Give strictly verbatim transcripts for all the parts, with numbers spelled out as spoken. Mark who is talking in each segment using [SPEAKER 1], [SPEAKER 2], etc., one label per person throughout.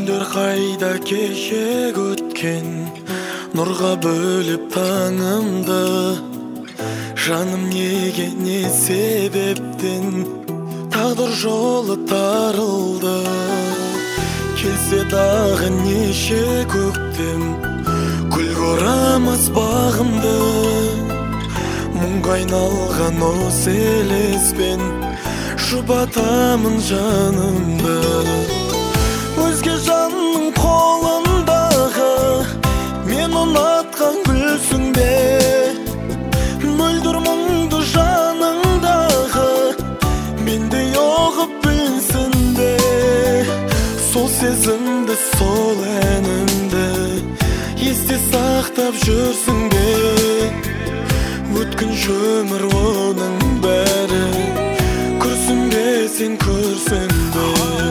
[SPEAKER 1] Күндөр қайда кешек өткен, нұрға бөліп таңымды. Жаным неге не себептен тағдыр жолы тарылды. Келсе дағы неше көктем, гүлге орамас бағымды. Мұңға айналған осы елеспен жұбатамын жанымды. Өзге жанның қолындағы мен ұнатқан гүлсің бе? Мөлдір мұңды жаныңдағы менде оғып білсін бе? Сол сезімді, сол әнімді есте сақтап жүрсің бе? Өткінші өмір оның бәрі күрсінбе, сен күрсінбе.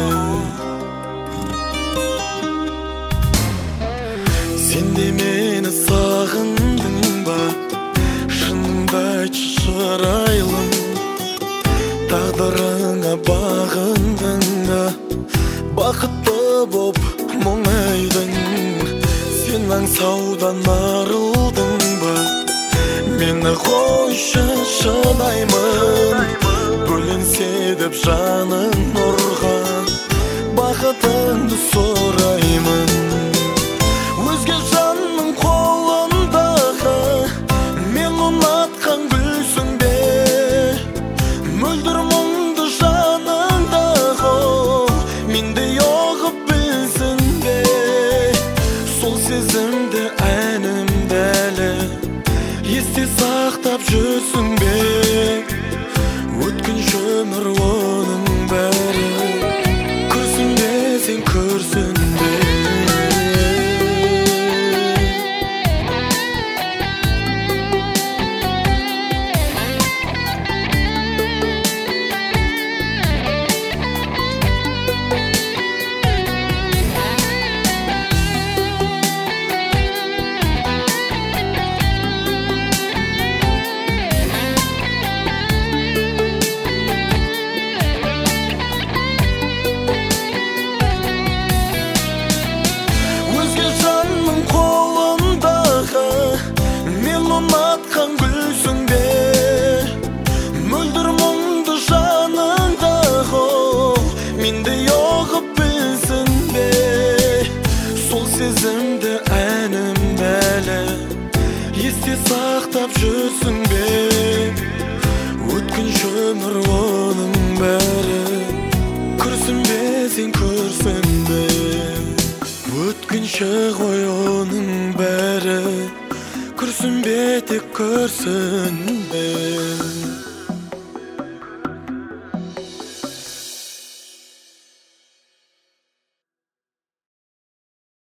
[SPEAKER 1] Сен де мені сағындың ба? Шыныңды айтшы шырайлым, тағдырыңа бағындың ба? Бақытты боп мұңайдың, сен аңсаудан арылдың ба? Мені қойшы шыдаймын, бөленсе деп жаның нұрға, бақытыңды сұраймын. Өзге жанның қолындағы мен ұнатқан гүлсің бе? Мөлдір мұңды жаныңдағы менде оғып білсін бе? Сол сезімді, әнімді әлі есте сақтап жүрсің бе? Өткінші өмір оның бәрі күрсінбе, сен күрсінбе. Ұнатқан гүлсің бе? Мөлдір мұңды жаныңдағы менде оғып білсін бе? Сол сезімді, әнімді әлі есте сақтап жүрсің бе? Өткінші өмір оның бәрі күрсінбе, сен күрсінбе. Өткінші ғой оның бәрі күрсінбе, тек күрсінбе.